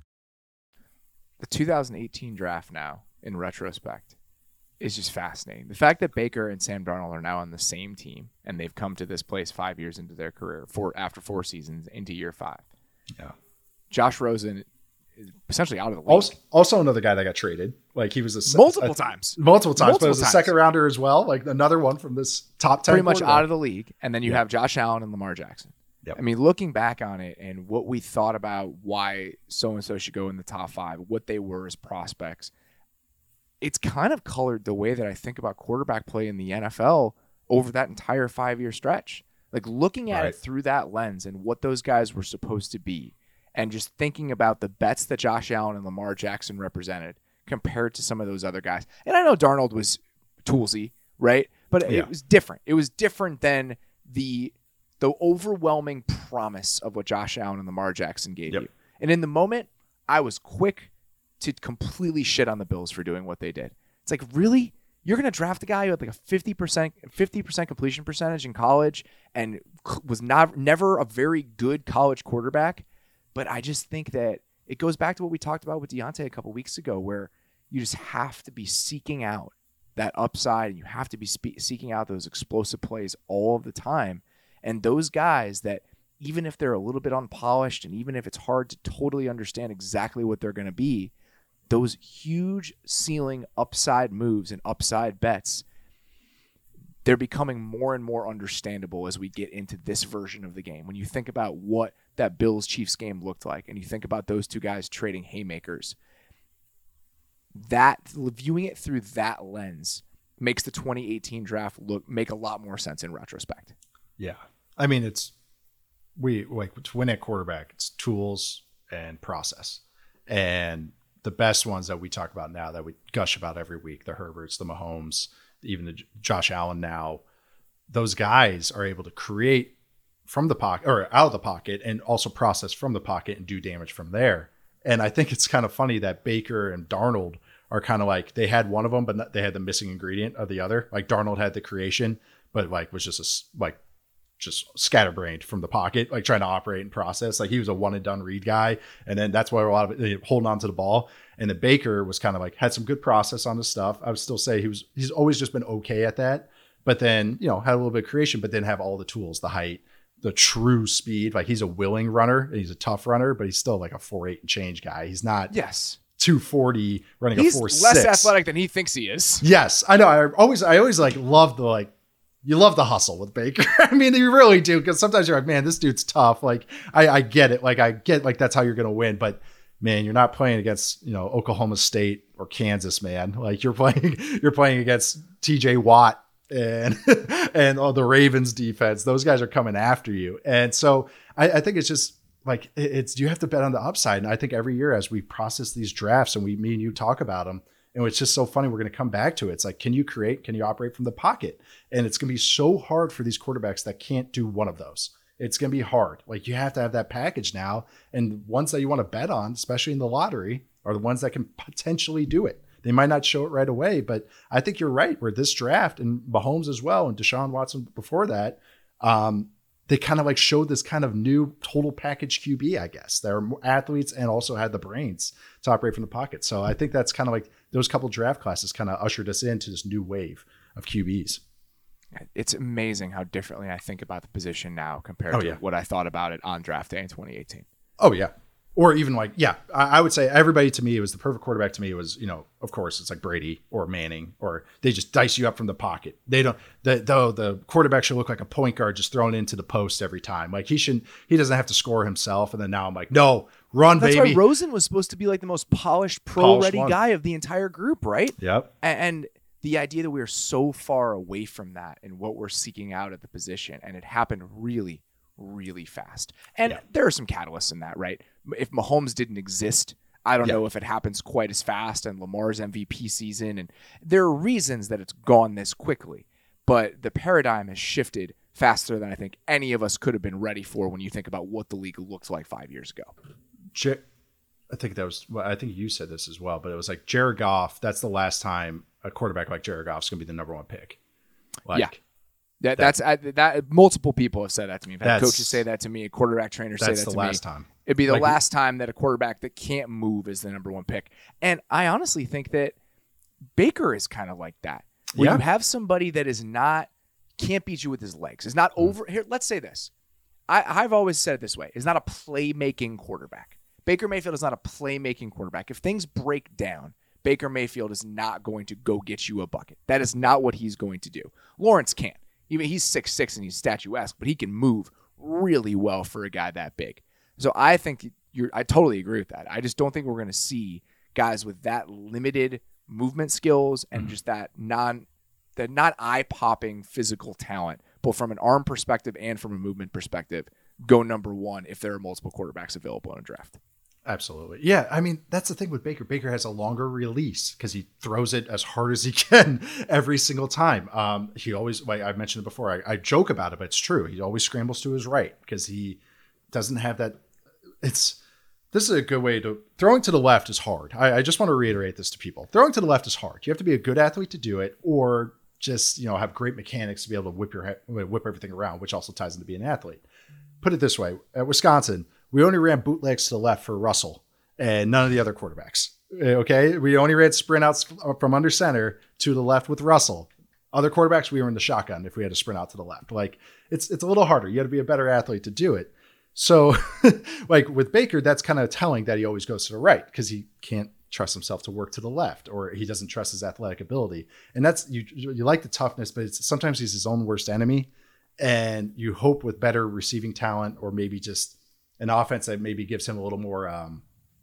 The two thousand eighteen draft now, in retrospect, is just fascinating. The fact that Baker and Sam Darnold are now on the same team and they've come to this place five years into their career, four after four seasons into year five. Yeah. Josh Rosen is essentially out of the league. Also, also another guy that got traded. Like he was a multiple a, times, multiple times, multiple but it was times. a second rounder as well. Like another one from this top ten. Pretty much out of the league. And then you yeah. have Josh Allen and Lamar Jackson. Yep. I mean, looking back on it and what we thought about why so-and-so should go in the top five, what they were as prospects, it's kind of colored the way that I think about quarterback play in the N F L over that entire five-year stretch. Like looking at right. it through that lens and what those guys were supposed to be and just thinking about the bets that Josh Allen and Lamar Jackson represented compared to some of those other guys. And I know Darnold was toolsy, right? But yeah. it was different. It was different than the the overwhelming promise of what Josh Allen and Lamar Jackson gave yep. you. And in the moment, I was quick to completely shit on the Bills for doing what they did. It's like, really? You're going to draft a guy who had like a fifty percent fifty percent completion percentage in college and was not never a very good college quarterback? But I just think that it goes back to what we talked about with Deontay a couple weeks ago, where you just have to be seeking out that upside and you have to be spe- seeking out those explosive plays all of the time. And those guys that, even if they're a little bit unpolished and even if it's hard to totally understand exactly what they're going to be, those huge ceiling upside moves and upside bets, they're becoming more and more understandable as we get into this version of the game. When you think about what that Bills-Chiefs game looked like and you think about those two guys trading haymakers, that viewing it through that lens makes the twenty eighteen draft look make a lot more sense in retrospect. Yeah. I mean, it's, we like to win at quarterback, it's tools and process. And the best ones that we talk about now that we gush about every week, the Herberts, the Mahomes, even the Josh Allen now, those guys are able to create from the pocket or out of the pocket and also process from the pocket and do damage from there. And I think it's kind of funny that Baker and Darnold are kind of like, they had one of them, but not, they had the missing ingredient of the other. Like Darnold had the creation, but like was just a, like just scatterbrained from the pocket, like trying to operate and process. Like he was a one and done read guy. And then that's why a lot of it, holding on to the ball. And the Baker was kind of like, had some good process on his stuff. I would still say he was, he's always just been okay at that. But then, you know, had a little bit of creation, but then have all the tools, the height, the true speed. Like he's a willing runner and he's a tough runner, but he's still like a four, eight and change guy. He's not yes. two forty running he's a four, less six. Athletic than he thinks he is. Yes. I know. I always, I always like love the, like, you love the hustle with Baker. I mean, you really do. Cause sometimes you're like, man, this dude's tough. Like I, I get it. Like I get like, that's how you're going to win, but man, you're not playing against, you know, Oklahoma State or Kansas, man. Like you're playing, you're playing against T J Watt and, and all the Ravens defense. Those guys are coming after you. And so I, I think it's just like, it's, you have to bet on the upside. And I think every year as we process these drafts and we, me and you talk about them, and it's just so funny. We're going to come back to it. It's like, can you create, can you operate from the pocket? And it's going to be so hard for these quarterbacks that can't do one of those. It's going to be hard. Like you have to have that package now. And ones that you want to bet on, especially in the lottery, are the ones that can potentially do it. They might not show it right away, but I think you're right. Where this draft and Mahomes as well, and Deshaun Watson before that, um, they kind of like showed this kind of new total package Q B, I guess. They're athletes and also had the brains to operate from the pocket. So I think that's kind of like those couple draft classes kind of ushered us into this new wave of Q Bs. It's amazing how differently I think about the position now compared oh, to yeah. what I thought about it on draft day in twenty eighteen. Oh, yeah. Or even like, yeah, I, I would say everybody to me, it was the perfect quarterback to me. It was, you know, of course, it's like Brady or Manning, or they just dice you up from the pocket. They don't, the, though the quarterback should look like a point guard just thrown into the post every time. Like he shouldn't, he doesn't have to score himself. And then now I'm like, no, run, That's baby. That's why Rosen was supposed to be like the most polished, pro-ready guy of the entire group, right? Yep. And, and the idea that we are so far away from that and what we're seeking out at the position, and it happened really, really fast. And yeah. there are some catalysts in that, right? If Mahomes didn't exist, I don't yeah. know if it happens quite as fast, and Lamar's M V P season, and there are reasons that it's gone this quickly, but the paradigm has shifted faster than I think any of us could have been ready for when you think about what the league looked like five years ago. J- I think that was, well, I think you said this as well, but it was like Jared Goff. That's the last time a quarterback like Jared Goff is going to be the number one pick. Like, yeah. That, that's I, that. Multiple people have said that to me. I've had coaches say that to me. Quarterback trainers say that to me. That's the last time. It'd be the like, last time that a quarterback that can't move is the number one pick. And I honestly think that Baker is kind of like that. When yeah. you have somebody that is not, can't beat you with his legs, is not over here. Let's say this. I, I've always said it this way. Is not a playmaking quarterback. Baker Mayfield is not a playmaking quarterback. If things break down, Baker Mayfield is not going to go get you a bucket. That is not what he's going to do. Lawrence can't. Even he's six six and he's statuesque, but he can move really well for a guy that big. So I think you're, I totally agree with that. I just don't think we're going to see guys with that limited movement skills and mm-hmm. just that non, that not eye-popping physical talent, both from an arm perspective and from a movement perspective, go number one if there are multiple quarterbacks available in a draft. Absolutely. Yeah. I mean, that's the thing with Baker. Baker has a longer release because he throws it as hard as he can every single time. Um, he always, like I mentioned it before, I, I joke about it, but it's true. He always scrambles to his right because he doesn't have that. It's, this is a good way to, throwing to the left is hard. I, I just want to reiterate this to people. Throwing to the left is hard. You have to be a good athlete to do it, or just, you know, have great mechanics to be able to whip your head, whip everything around, which also ties into being an athlete. Put it this way. At Wisconsin, we only ran bootlegs to the left for Russell and none of the other quarterbacks. Okay. We only ran sprint outs from under center to the left with Russell. Other quarterbacks, we were in the shotgun if we had to sprint out to the left. Like it's, it's a little harder. You got to be a better athlete to do it. So like with Baker, that's kind of telling that he always goes to the right because he can't trust himself to work to the left, or he doesn't trust his athletic ability. And that's, you, you like the toughness, but it's, sometimes he's his own worst enemy. And you hope with better receiving talent, or maybe just an offense that maybe gives him a little more um,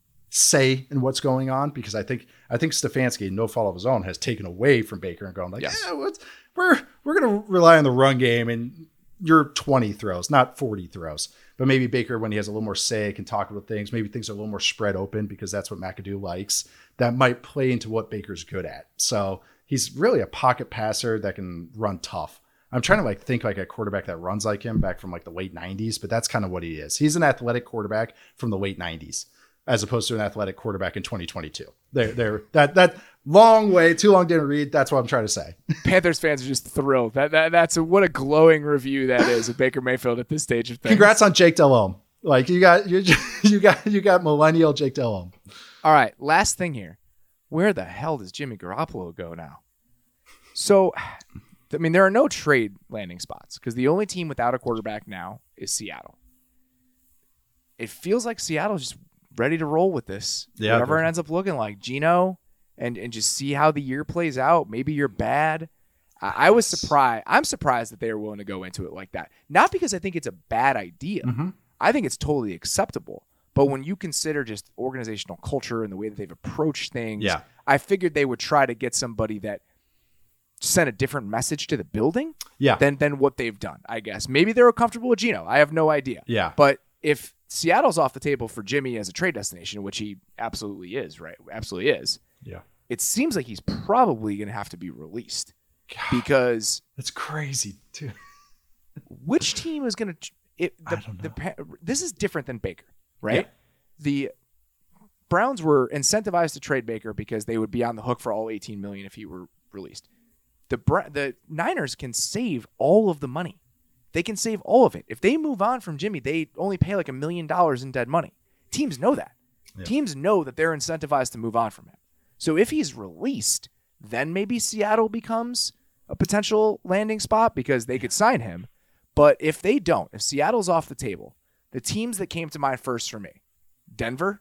say in what's going on. Because I think I think Stefanski, no fault of his own, has taken away from Baker and gone like, yes. yeah, what's, we're we're going to rely on the run game and your twenty throws, not forty throws. But maybe Baker, when he has a little more say, can talk about things. Maybe things are a little more spread open because that's what McAdoo likes. That might play into what Baker's good at. So he's really a pocket passer that can run tough. I'm trying to like think like a quarterback that runs like him back from like the late nineties, but that's kind of what he is. He's an athletic quarterback from the late nineties. as opposed to an athletic quarterback in twenty twenty-two. They're, they're that that long way, too long didn't read. That's what I'm trying to say. Panthers fans are just thrilled. That, that That's a, what a glowing review that is of Baker Mayfield at this stage of things. Congrats on Jake Delhomme. Like you got you, you got you got millennial Jake Delhomme. All right, last thing here. Where the hell does Jimmy Garoppolo go now? So, I mean, there are no trade landing spots because the only team without a quarterback now is Seattle. It feels like Seattle's just ready to roll with this. Yeah, whatever it ends up looking like. Geno, and, and just see how the year plays out. Maybe you're bad. I, I was surprised. I'm surprised that they were willing to go into it like that. Not because I think it's a bad idea. Mm-hmm. I think it's totally acceptable. But when you consider just organizational culture and the way that they've approached things, yeah. I figured they would try to get somebody that sent a different message to the building yeah. than, than what they've done, I guess. Maybe they were comfortable with Geno. I have no idea. Yeah. But if Seattle's off the table for Jimmy as a trade destination, which he absolutely is, right? Absolutely is. Yeah. It seems like he's probably going to have to be released. God, because it's crazy, too. Which team is going to it, the, I don't know. The, this is different than Baker, right? Yeah. The Browns were incentivized to trade Baker because they would be on the hook for all eighteen million dollars if he were released. The the Niners can save all of the money. They can save all of it. If they move on from Jimmy, they only pay like a million dollars in dead money. Teams know that. Yeah. Teams know that they're incentivized to move on from him. So if he's released, then maybe Seattle becomes a potential landing spot because they could sign him. But if they don't, if Seattle's off the table, the teams that came to mind first for me, Denver,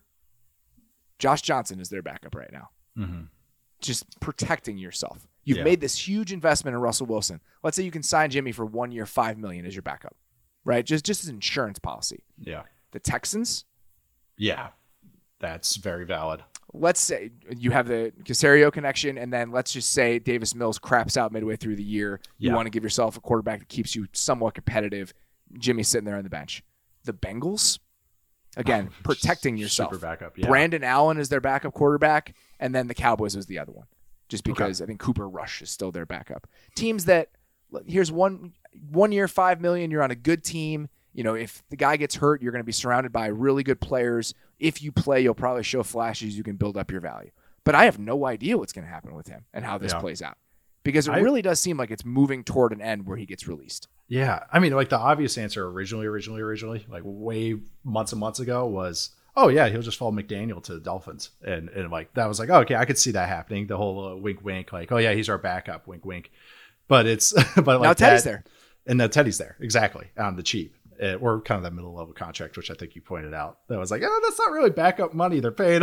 Josh Johnson is their backup right now. Mm-hmm. Just protecting yourself. You've yeah. made this huge investment in Russell Wilson. Let's say you can sign Jimmy for one year, five million dollars as your backup, right? Just just as an insurance policy. Yeah. The Texans. Yeah, that's very valid. Let's say you have the Caserio connection, and then let's just say Davis Mills craps out midway through the year. You yeah. want to give yourself a quarterback that keeps you somewhat competitive. Jimmy's sitting there on the bench. The Bengals, again, oh, protecting yourself. Super backup. Yeah. Brandon Allen is their backup quarterback, and then the Cowboys is the other one. Just because okay. I think Cooper Rush is still their backup. Teams that here's one one year, five million. You're on a good team. You know, if the guy gets hurt, you're going to be surrounded by really good players. If you play, you'll probably show flashes. You can build up your value. But I have no idea what's going to happen with him and how this yeah. plays out because it I, really does seem like it's moving toward an end where he gets released. Yeah, I mean, like the obvious answer originally, originally, originally, like way months and months ago was, oh yeah, he'll just follow McDaniel to the Dolphins, and and like that was like, oh, okay, I could see that happening. The whole uh, wink, wink, like, oh yeah, he's our backup, wink, wink. But it's but like now Teddy's that, there, and now Teddy's there exactly on the cheap, uh, or kind of that middle level contract, which I think you pointed out. That was like, oh, that's not really backup money they're paying.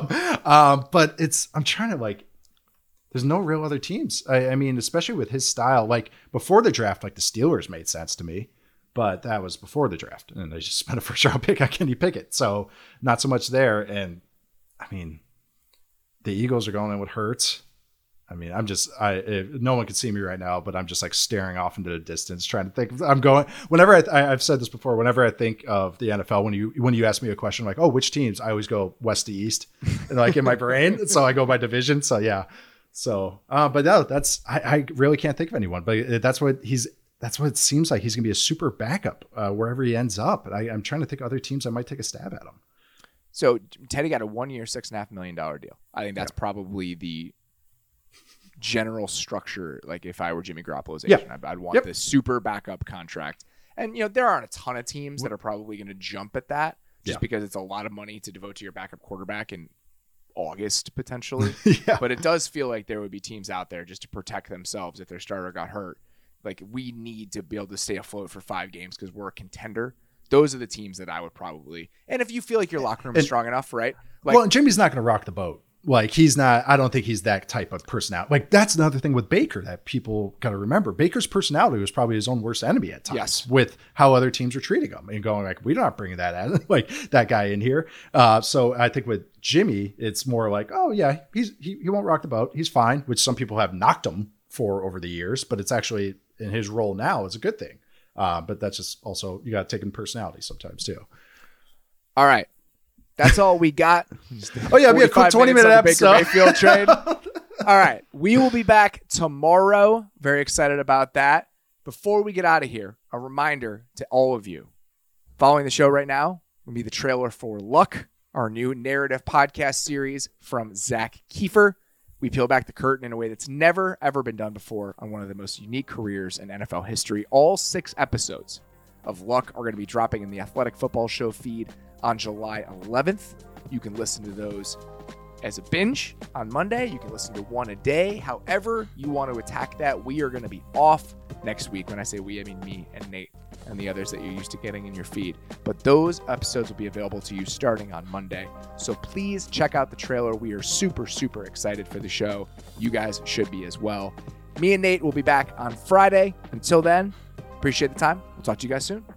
um, but it's I'm trying to like. There's no real other teams. I, I mean, especially with his style, like before the draft, like the Steelers made sense to me. But that was before the draft, and they just spent a first round pick on Kenny Pickett. So not so much there. And I mean, the Eagles are going in with Hurts. I mean, I'm just, I, if, no one can see me right now, but I'm just like staring off into the distance, trying to think. I'm going, whenever I, I, I've said this before, whenever I think of the N F L, when you, when you ask me a question like, oh, which teams? I always go west to east, and like in my brain. So I go by division. So yeah. So, uh, but no, that's, I, I really can't think of anyone, but that's what he's, That's what it seems like. He's going to be a super backup uh, wherever he ends up. And I, I'm trying to think of other teams that might take a stab at him. So Teddy got a one-year, six and a half million dollar deal. I think that's yeah. probably the general structure. Like if I were Jimmy Garoppolo's agent, yeah. I'd, I'd want yep. this super backup contract. And you know there aren't a ton of teams that are probably going to jump at that, just yeah. because it's a lot of money to devote to your backup quarterback in August potentially. yeah. But it does feel like there would be teams out there just to protect themselves if their starter got hurt. Like, we need to be able to stay afloat for five games because we're a contender. Those are the teams that I would probably – and if you feel like your locker room is and, strong enough, right? Like, well, Jimmy's not going to rock the boat. Like, he's not – I don't think he's that type of personality. Like, that's another thing with Baker that people got to remember. Baker's personality was probably his own worst enemy at times yes. with how other teams are treating him and going like, we're not bringing that out, like that guy in here. Uh, so I think with Jimmy, it's more like, oh, yeah, he's he, he won't rock the boat. He's fine, which some people have knocked him for over the years, but it's actually – in his role now is a good thing. Uh, but that's just also, you got to take in personality sometimes too. All right. That's all we got. oh yeah. Be a quick twenty minute episode. Baker Mayfield trade. All right. We will be back tomorrow. Very excited about that. Before we get out of here, a reminder to all of you following the show right now will be the trailer for Luck, our new narrative podcast series from Zach Kiefer. We peel back the curtain in a way that's never, ever been done before on one of the most unique careers in N F L history. All six episodes of Luck are going to be dropping in the Athletic Football Show feed on July eleventh. You can listen to those as a binge on Monday. You can listen to one a day. However you want to attack that, we are going to be off next week. When I say we, I mean me and Nate and the others that you're used to getting in your feed. But those episodes will be available to you starting on Monday. So please check out the trailer. We are super, super excited for the show. You guys should be as well. Me and Nate will be back on Friday. Until then, appreciate the time. We'll talk to you guys soon.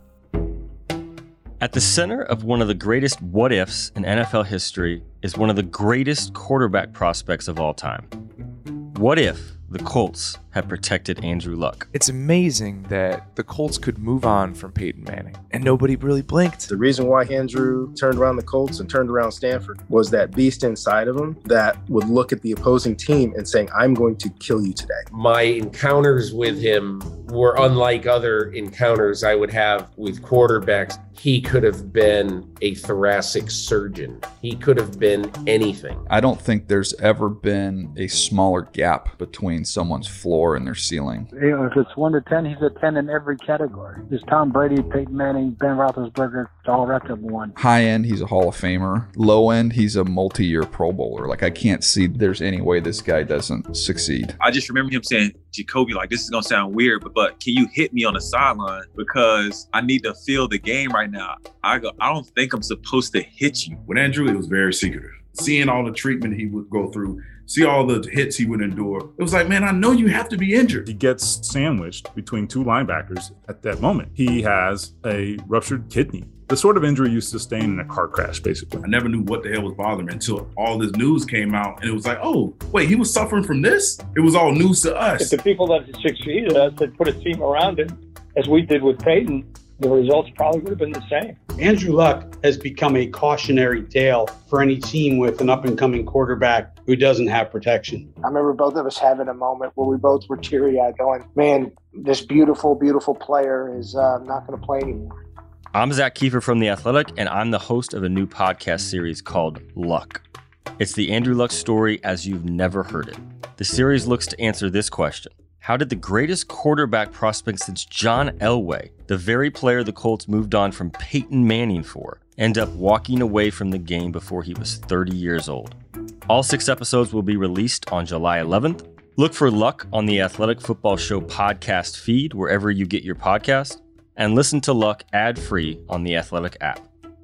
At the center of one of the greatest what-ifs in N F L history is one of the greatest quarterback prospects of all time. What if the Colts had protected Andrew Luck? It's amazing that the Colts could move on from Peyton Manning, and nobody really blinked. The reason why Andrew turned around the Colts and turned around Stanford was that beast inside of him that would look at the opposing team and saying, I'm going to kill you today. My encounters with him were unlike other encounters I would have with quarterbacks. He could have been a thoracic surgeon. He could have been anything. I don't think there's ever been a smaller gap between someone's floor and their ceiling. You know, if it's one to ten, he's a ten in every category. There's Tom Brady, Peyton Manning, Ben Roethlisberger, all wrapped up in one. High end, he's a Hall of Famer. Low end, he's a multi-year Pro Bowler. Like, I can't see there's any way this guy doesn't succeed. I just remember him saying, Jacoby, like, this is going to sound weird, but, but can you hit me on the sideline? Because I need to feel the game right now. I go, I don't think I'm supposed to hit you. With Andrew, it was very secretive. Seeing all the treatment he would go through, see all the hits he would endure. It was like, man, I know you have to be injured. He gets sandwiched between two linebackers at that moment. He has a ruptured kidney. The sort of injury you sustain in a car crash, basically. I never knew what the hell was bothering me until all this news came out, and it was like, oh, wait, he was suffering from this? It was all news to us. If the people that succeeded us had put a team around him, as we did with Peyton, the results probably would have been the same. Andrew Luck has become a cautionary tale for any team with an up-and-coming quarterback who doesn't have protection. I remember both of us having a moment where we both were teary-eyed going, man, this beautiful, beautiful player is uh, not going to play anymore. I'm Zach Kiefer from The Athletic, and I'm the host of a new podcast series called Luck. It's the Andrew Luck story as you've never heard it. The series looks to answer this question. How did the greatest quarterback prospect since John Elway, the very player the Colts moved on from Peyton Manning for, end up walking away from the game before he was thirty years old? All six episodes will be released on July eleventh. Look for Luck on the Athletic Football Show podcast feed wherever you get your podcast, and listen to Luck ad-free on the Athletic app.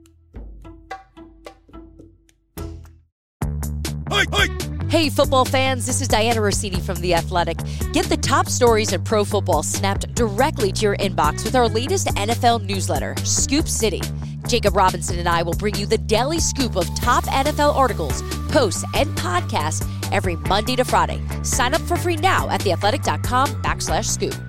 Hey, hey. Hey, football fans, this is Diana Rossini from The Athletic. Get the top stories in pro football snapped directly to your inbox with our latest N F L newsletter, Scoop City. Jacob Robinson and I will bring you the daily scoop of top N F L articles, posts, and podcasts every Monday to Friday. Sign up for free now at theathletic.com backslash scoop.